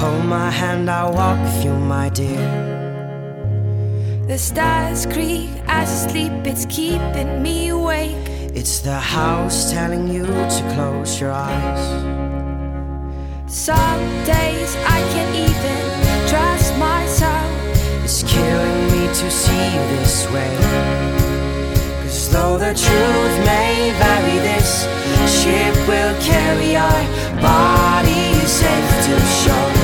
Hold my hand, I'll walk with you, my dear. The stars creak as I sleep, it's keeping me awake. It's the house telling you to close your eyes. Some days I can't even trust myself. It's killing me to see you this way. 'Cause though the truth may vary, this ship will carry our bodies safe to shore.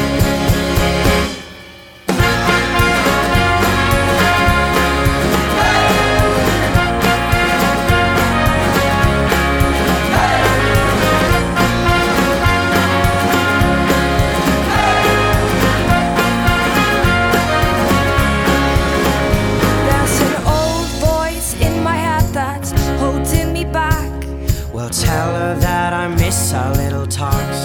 Tell her that I miss our little talks.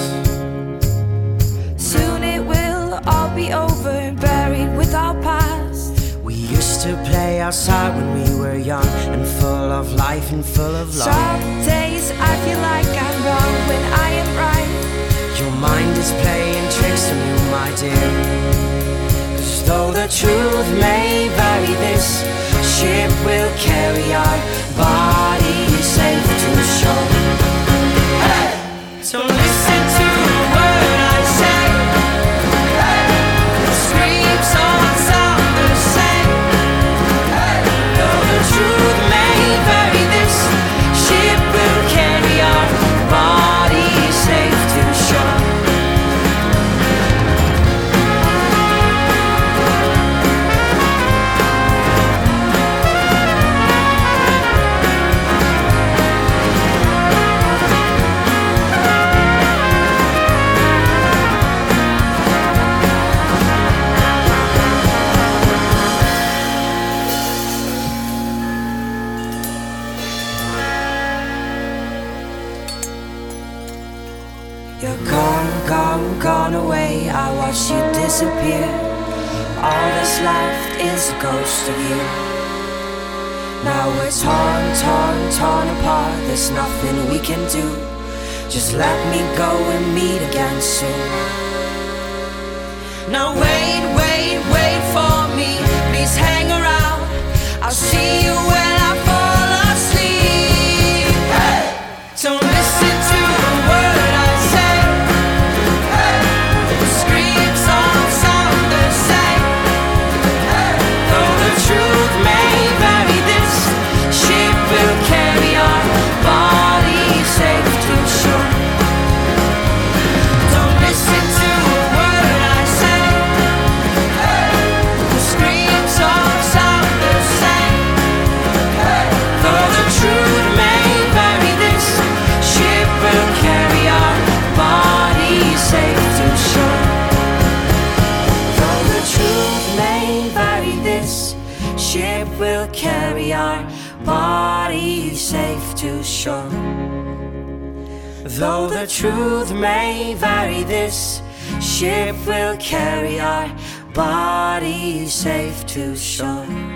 Soon it will all be over, buried with our past. We used to play outside when we were young, and full of life and full of love. Some days I feel like I'm wrong when I am right. Your mind is playing tricks on you, my dear. 'Cause though the truth may vary, this ship will carry our bodies safe to shore. So listen to the word I say. The screams all sound the same. Though the truth may vary, this ship will carry our bodies safe to shore. You're gone, gone, gone away. I watch you disappear. All that's left is a ghost of you. Now we're torn, torn, torn apart. There's nothing we can do. Just let me go and meet again soon. Now wait, wait, wait for me. Please hang around. I'll see you when I fall asleep. Hey! Don't listen to the word I say. Truth may vary, this ship will carry our bodies safe to shore. Don't listen to a word I say. The screams all sound the same. Though the truth may vary, this ship will carry our bodies safe to shore. Though the truth may vary, this ship will carry our bodies safe to shore. Though the truth may vary, this ship will carry our bodies safe to shore.